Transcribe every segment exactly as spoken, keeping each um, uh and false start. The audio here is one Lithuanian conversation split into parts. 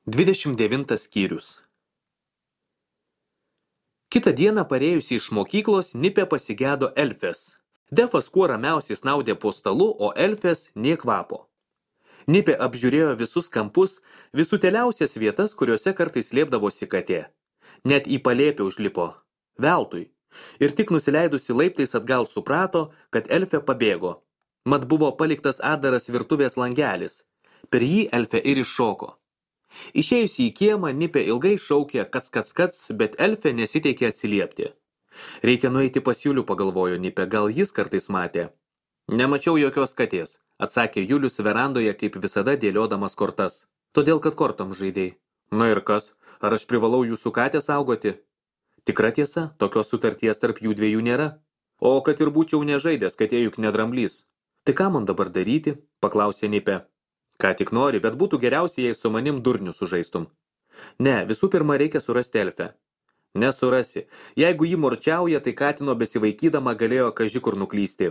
dvidešimt devintas skyrius. Kitą dieną parėjusi iš mokyklos, Nipė pasigedo Elfės. Defas kuo ramiausiai snaudė po stalu, o Elfės nė kvapo. Nipė apžiūrėjo visus kampus, visutėliausias vietas, kuriuose kartais slėpdavosi katė. Net į palėpę užlipo. Veltui. Ir tik nusileidusi laiptais atgal suprato, kad Elfė pabėgo. Mat buvo paliktas atdaras virtuvės langelis. Per jį Elfė ir iššoko. Išėjusi į kiemą, Nipė ilgai šaukė kats kats kats, bet Elfė nesiteikė atsiliepti. Reikia nueiti pas Julių, pagalvojo Nipė, gal jis kartais matė. Nemačiau jokios katės, atsakė Julius verandoje, kaip visada dėliodamas kortas. Todėl, kad kortom žaidėjai. Na ir kas, ar aš privalau jūsų katę saugoti? Tikra tiesa, tokios sutarties tarp jų dviejų nėra. O kad ir būčiau nežaidęs, katė juk nedramblys. Tai ką man dabar daryti? Paklausė Nipė. Ką tik nori, bet būtų geriausiai, jei su manim durnių sužaistum. Ne, visų pirma reikia surasti Elfę. Nesurasi. Jeigu jį morčiauja, tai katino besivaikydama galėjo kaži kur nuklysti.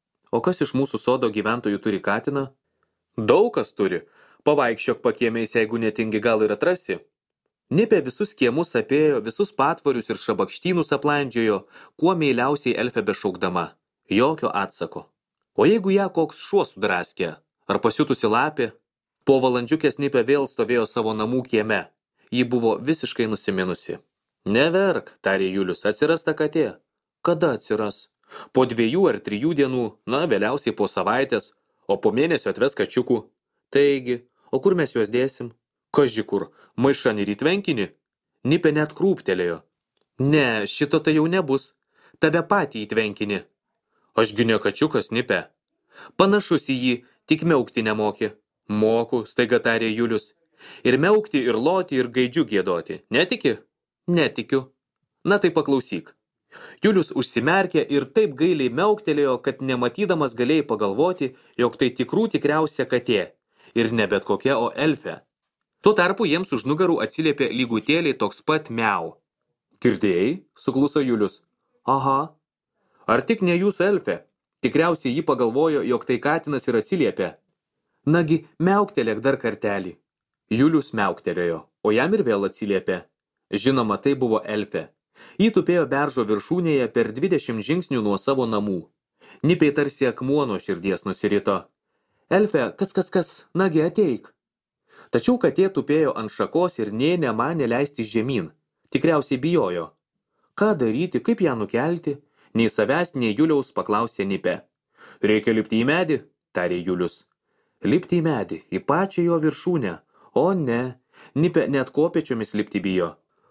O kas iš mūsų sodo gyventojų turi katiną? Daug kas turi. Pavaikščiok pakiemiais, jeigu netingi, gal ir atrasi. Nipė visus kiemus apėjo, visus patvorius ir šabakštynus aplandžiojo, kuo meiliausiai Elfę bešaukdama. Jokio atsako. O jeigu ją koks šuo sudraskė? Ar pasiutusi lapė? Po valandžiukės Nipė vėl stovėjo savo namų kieme. Ji buvo visiškai nusiminusi. Neverk, tarė Julius, atsiras ta katė. Kada atsiras? Po dviejų ar trijų dienų, na, vėliausiai po savaitės, o po mėnesio atves kačiukų. Taigi, o kur mes juos dėsim? Kaži kur, maišan ir į tvenkinį? Nipė net krūptelėjo. Ne, šito tai jau nebus. Tave patį į tvenkinį. Ašgi ne kačiukas, Nipė. Panašus į jį, tik meukti nemoki. Moku, staiga tarė Julius. Ir meukti, ir loti, ir gaidžių giedoti. Netiki? Netikiu. Na tai paklausyk. Julius užsimerkė ir taip gailiai meuktelėjo, kad nematydamas galėjai pagalvoti, jog tai tikrų tikriausia katė. Ir ne bet kokia, o Elfė. Tuo tarpu jiems už nugarų atsiliepė lygutėliai toks pat miau. Girdėjai? Sukluso Julius. Aha. Ar tik ne jūsų Elfė? Tikriausiai ji pagalvojo, jog tai katinas ir atsiliepė. Nagi, meuktelėk dar kartelį. Julius meuktelėjo, o jam ir vėl atsiliepė. Žinoma, tai buvo Elfė. Ji tupėjo beržo viršūnėje per dvidešimt žingsnių nuo savo namų. Nipei tarsi akmuo nuo širdies nusirito. Elfė, kas, kas, kas, nagi ateik. Tačiau katė tupėjo ant šakos ir nė nemanė leisti žemyn. Tikriausiai bijojo. Ką daryti, kaip ją nukelti? Nei savęs, nei Juliaus paklausė Nipė. Reikia lipti į medį, tarė Julius. Lipti į medį, į pačią jo viršūnę. O ne, Nipė net kopėčiomis lipti bijo.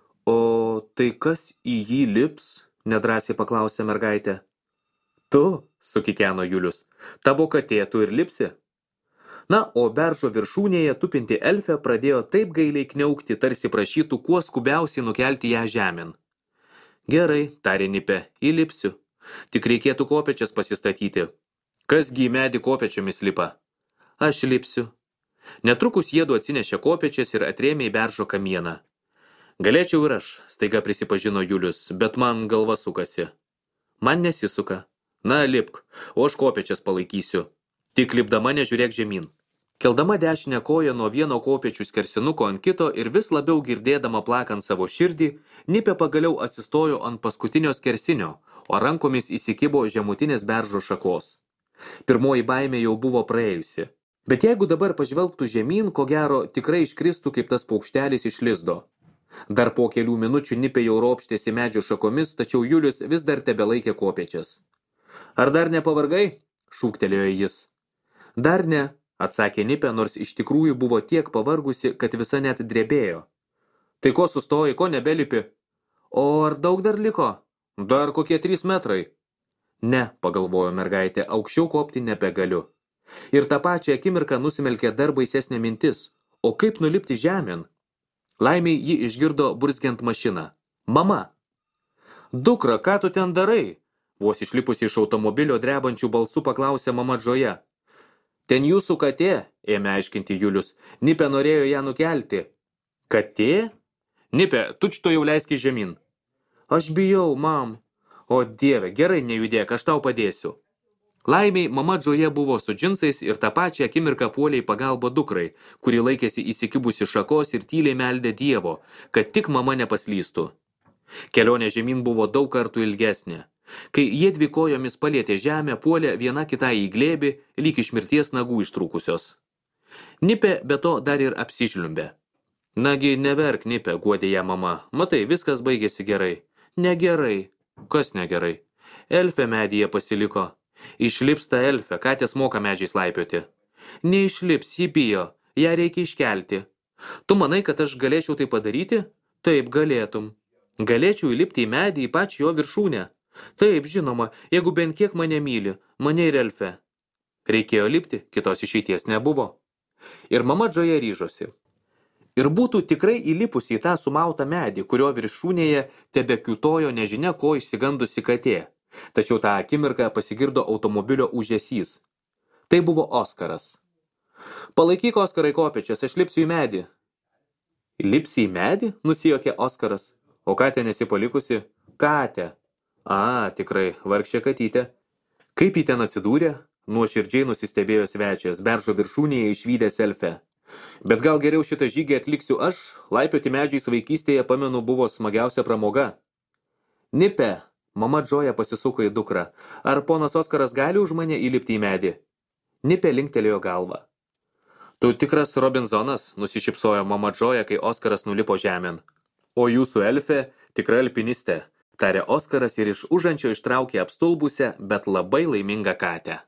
O tai kas į jį lips? Nedrąsiai paklausė mergaitė. Tu, sukikeno Julius, tavo katė tu ir lipsi. Na, o beržo viršūnėje tupinti Elfė pradėjo taip gailiai kniaukti, tarsi prašytų kuo skubiausiai nukelti ją žemėn. Gerai, tarė Nipė, įlipsiu. Tik reikėtų kopėčias pasistatyti. Kasgi į medį kopėčiomis lipa? Aš lipsiu. Netrukus jiedu atsinešė kopėčias ir atrėmė į beržo kamieną. Galėčiau ir aš, staiga prisipažino Julius, bet man galva sukasi. Man nesisuka. Na, lipk, o aš kopėčias palaikysiu. Tik lipdama nežiūrėk žemyn. Keldama dešinę koją nuo vieno kopėčių skersinuko ant kito ir vis labiau girdėdama plakant savo širdį, Nipė pagaliau atsistojo ant paskutinio skersinio, o rankomis įsikibo žemutinės beržo šakos. Pirmoji baimė jau buvo praėjusi. Bet jeigu dabar pažvelgtų žemyn, ko gero tikrai iškristų kaip tas paukštelis iš lizdo. Dar po kelių minučių Nipė jau ropštėsi medžio šakomis, tačiau Julius vis dar tebelaikė kopėčias. Ar dar nepavargai? Šūktelėjo jis. Dar ne, atsakė Nipė, nors iš tikrųjų buvo tiek pavargusi, kad visa net drebėjo. Tai ko sustoji, ko nebelipi? O ar daug dar liko? Dar kokie trys metrai. Ne, pagalvojo mergaitė, aukščiau kopti nebegaliu. Ir tą pačią akimirką nusimelkė dar baisesnė mintis. O kaip nulipti žemėn? Laimiai ji išgirdo burzgiant mašiną. Mama. Dukra, ką tu ten darai? Vos išlipusi iš automobilio drebančių balsų paklausė mama Džoja. Ten jūsų katė, ėmė aiškinti Julius. Nipė norėjo ją nukelti. Katė? Nipė, tučto jau leiski žemyn. Aš bijau, mam. O dieve, gerai nejudėk, aš tau padėsiu. Laimiai, mama Džoja buvo su džinsais ir tą pačią akimirką puolė į pagalbą dukrai, kuri laikėsi įsikibusi šakos ir tyliai meldė Dievo, kad tik mama nepaslystų. Kelionė žemyn buvo daug kartų ilgesnė. Kai jie dvi kojomis palietė žemę, puolė viena kitai į glėbį, lyg iš mirties nagų ištrūkusios. Nipė be to dar ir apsižliumbė. Nagi, neverk, Nipė, guodė ją mama. Matai, viskas baigėsi gerai. Negerai. Kas negerai? Elfė medyje pasiliko. Išlips ta elfė, katės moka medžiais laipioti. Neišlips, ji bijo, ją reikia iškelti. Tu manai, kad aš galėčiau tai padaryti? Taip, galėtum. Galėčiau įlipti į medį į pačią jo viršūnę. Taip, žinoma, jeigu bent kiek mane myli, mane ir elfė. Reikėjo lipti, kitos išeities nebuvo. Ir mama Džoja ryžosi. Ir būtų tikrai įlipusi į tą sumautą medį, kurio viršūnėje tebekiūtojo nežinia ko išsigandusi katė. Tačiau tą akimirką pasigirdo automobilio ūžesys. Tai buvo Oskaras. Palaikyk, Oskarai, kopėčias, aš lipsiu į medį. Lipsi į medį? Nusijuokė Oskaras. O katė nesi palikusi? Katė. A, tikrai, vargšė katytė. Kaip jį ten atsidūrė? Nuoširdžiai nusistebėjo svečias, beržo viršūnėje išvydęs elfę. Bet gal geriau šitą žygį atliksiu aš? Laipioti medžiais vaikystėje, pamenu, buvo smagiausia pramoga. Nipė. Mama Džoja pasisuko į dukrą. Ar ponas Oskaras gali už mane įlipti į medį? Nipė linktelėjo galvą. Tu tikras Robinzonas, nusišypsojo mama Džoja, kai Oskaras nulipo žemėn. O jūsų elfė tikra alpinistė, tarė Oskaras ir iš užančio ištraukė apstulbusią, bet labai laimingą katę.